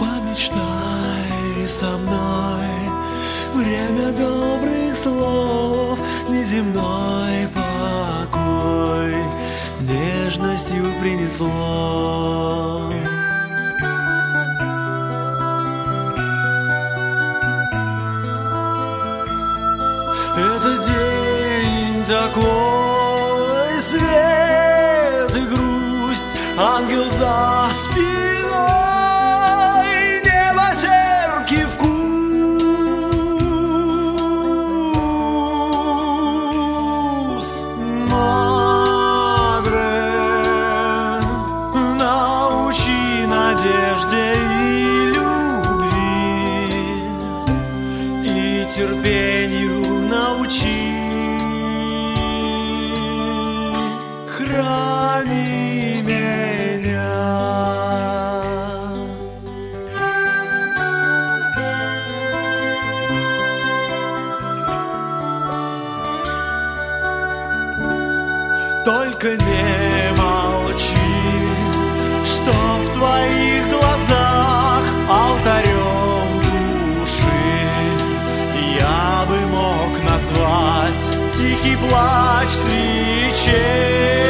Помечтай со мной, время добрых слов, неземной покой нежностью принесло. Это день такой, свет и грусть, ангел за спиной, небо терпкий вкус. Мадре, научи надежде и любви, и терпению научи. Храни меня. Только не молчи, что в твоих глазах алтарем души я бы мог назвать тихий плач свечей.